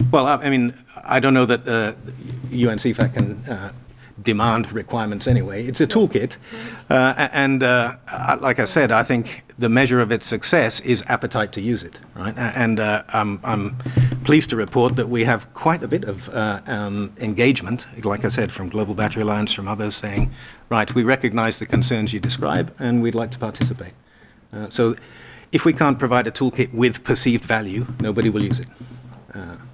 Well, I mean, I don't know that UNCFAC can demand requirements anyway. It's a toolkit, and like I said, I think the measure of its success is appetite to use it, right? And I'm pleased to report that we have quite a bit of engagement, like I said, from Global Battery Alliance, from others saying, right, we recognize the concerns you describe, and we'd like to participate. So if we can't provide a toolkit with perceived value, nobody will use it.